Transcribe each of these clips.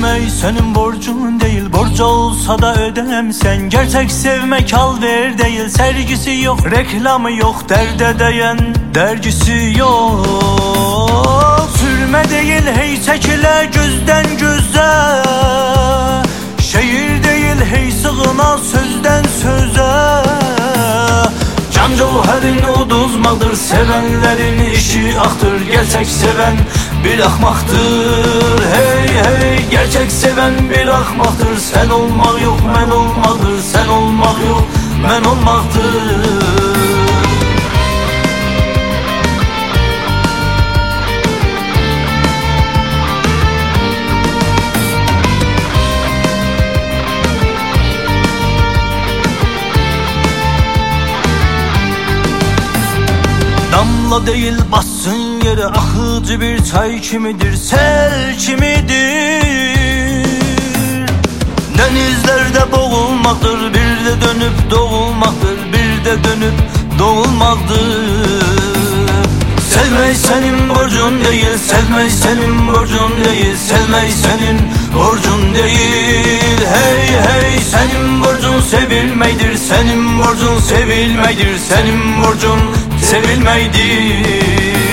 Sevmek senin borcun değil, borcu olsa da ödemem sen. Gerçek sevmek al ver değil, sergisi yok, reklamı yok, derde değen dergisi yok. Sürme değil hey çekile gözden göze, şehir değil hey sığına sözden söze. Can cevherin uduzmadır, sevenlerin işi aktır. Gerçek seven bir ahmaktır, hey hey. Gerçek seven bir ahmaktır. Sen olmak yok men olmaktır, sen olmak yok men olmaktır. Damla değil bassın yere, akıcı bir çay kimidir, sel kimidir. Denizlerde boğulmaktır, bir de dönüp doğulmaktır, bir de dönüp doğulmaktır. Sevmek senin borcun değil, sevmek senin borcun değil, sevmek senin borcun değil, hey hey. Senin borcun sevilmektir, senin borcun sevilmektir, senin borcun sevilmektir.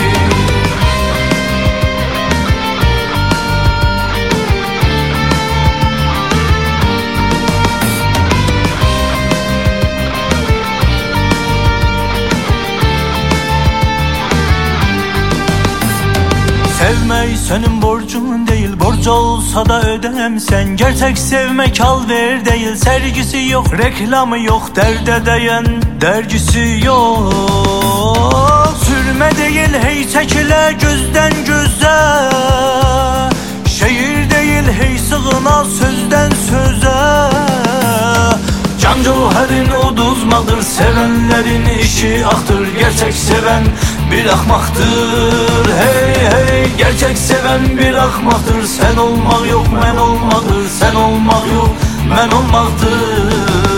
Sevmek senin borcun değil, borcu olsa da ödemem sen. Gerçek sevmek al ver değil, sergisi yok, reklamı yok, derde değen dergisi yok. Sürme değil hey çekile gözden göze, şehir değil hey sığına sözden söze. Can cevherin uduzmadır, sevenlerin işi aktır. Gerçek seven bir ahmaktır, hey hey. Gerçek seven bir ahmaktır. Sen olmak yok men olmaktır, sen olmak yok men olmaktır.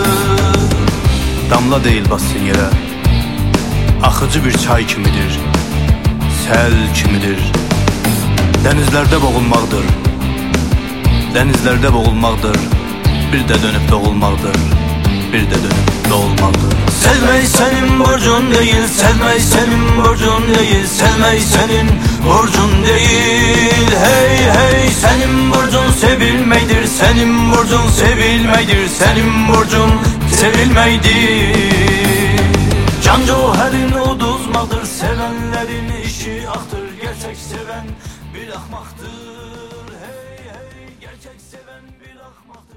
Damla değil bassın yere, akıcı bir çay kimidir, sel kimidir. Denizlerde boğulmaktır, denizlerde boğulmaktır, bir de dönüp doğulmaktır, bir de dönüp doğulmaktır. Sevmek senin borcun değil, sevmek senin borcun değil, sevmek senin borcun değil, hey hey. Senin borcun sevilmektir, senin borcun sevilmektir, senin borcun sevilmektir. Can cevherin uduzmaktır, sevenlerin işi aktır. Gerçek seven bir ahmaktır, hey hey. Gerçek seven bir ahmaktır.